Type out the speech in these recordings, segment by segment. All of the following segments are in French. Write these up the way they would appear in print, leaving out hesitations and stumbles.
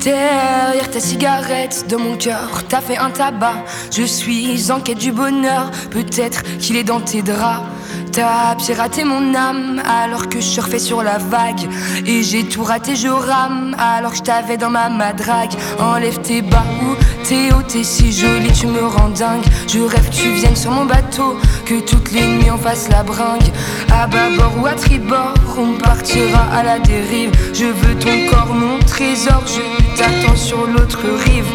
Derrière ta cigarette, dans mon cœur, t'as fait un tabac. Je suis en quête du bonheur, peut-être qu'il est dans tes draps. T'as piraté mon âme alors que je surfais sur la vague. Et j'ai tout raté, je rame alors que je t'avais dans ma madrague. Enlève tes bas ou t'es haut, t'es si jolie, tu me rends dingue. Je rêve que tu viennes sur mon bateau, que toutes les nuits on fasse la bringue. À bâbord ou à tribord, on partira à la dérive. Je veux ton corps, mon trésor, je t'attends sur l'autre rive.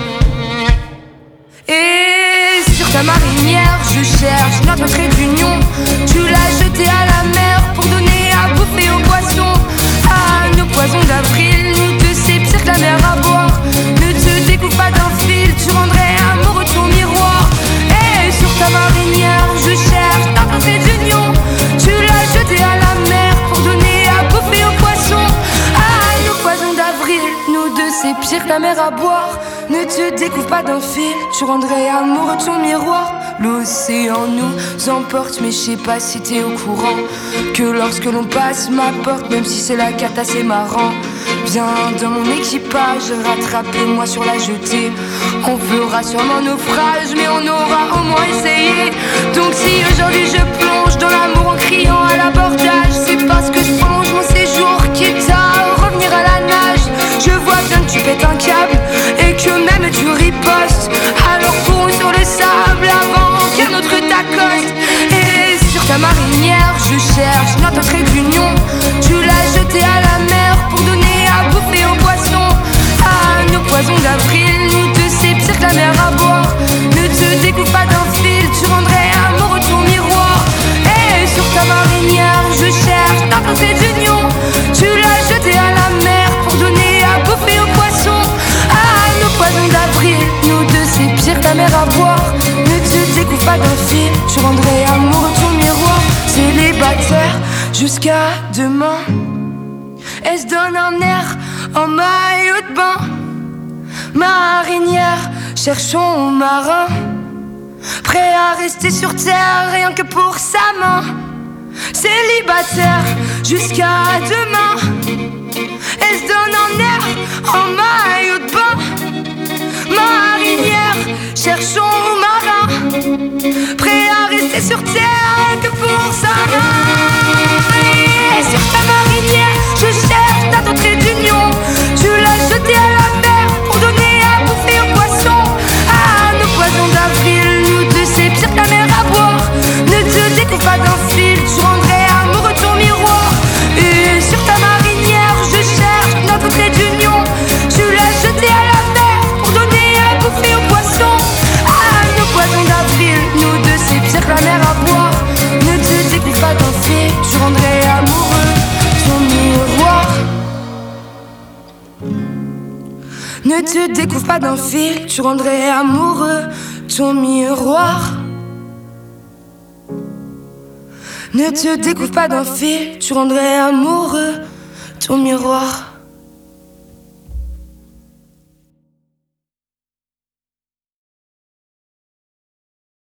Et sur ta marinière, je cherche notre trait d'union. Tu l'as jeté à la mer pour donner à bouffer aux poissons. À nos poisons d'avril, nous deux c'est pire que la mer à boire. Ne te découpe pas d'un fil, tu rendrais amoureux ton miroir. Et sur ta marinière, je cherche notre trait d'union. Tu l'as jeté à la mer pour donner à bouffer aux poissons. À nos poisons d'avril, nous deux c'est pire que la mer à boire. Ne te découvre pas d'un fil, tu rendrais amoureux ton miroir. L'océan nous emporte, mais je sais pas si t'es au courant que lorsque l'on passe ma porte, même si c'est la cata, c'est marrant. Viens dans mon équipage, rattrape-moi sur la jetée. On fera sûrement naufrage, mais on aura au moins essayé. Donc si aujourd'hui je plonge dans l'amour en criant à l'abordage, c'est parce que je prolonge mon séjour, quitte à revenir à la nage. Je vois bien que tu pètes un câble et que même tu ripostes. Alors cours sur le sable avant qu'un autre t'accoste. Et sur ta marinière, je cherche notre trait d'union. Tu l'as jeté à la mer pour donner à bouffer aux poissons. À nos poisons d'avril, nous deux c'est pire que la mer à boire. Ne te découpe pas d'un fil, tu rendrais amoureux ton miroir. Et sur ta marinière, je cherche notre trait d'union. Tu l'as jeté à la mer pour donner à bouffer aux poissons. À nos poisons d'avril, nous deux c'est pire que la mer à boire. Ne te découvre pas d'un fil, tu rendrais amoureux ton miroir. Célibataire jusqu'à demain, elle se donne un air en maillot de bain. Marinière, cherchons marin, prêt à rester sur terre rien que pour sa main. Célibataire jusqu'à demain, elle se donne un air en maillot de bain. Marinière, cherchons marin, prêt à rester sur terre que pour sa main. Et sur ta marinière, je cherche ta trait d'union. Tu l'as jeté à la mer pour donner à bouffer aux poissons. À nos poisons d'avril, nous deux c'est pire que la mer à boire. Ne te découvre pas d'un fil, tu rendrais amoureux ton miroir. Et sur ta marinière, je cherche notre trait d'union. Tu l'as jeté à la mer pour donner à bouffer aux poissons. À nos poisons d'avril, nous deux c'est pire que la mer à boire. Ne te découvre pas d'un fil, tu rendrais amoureux ton miroir. Ne te découvre pas d'un fil, tu rendrais amoureux ton miroir. Ne te découvre pas d'un fil, tu rendrais amoureux ton miroir.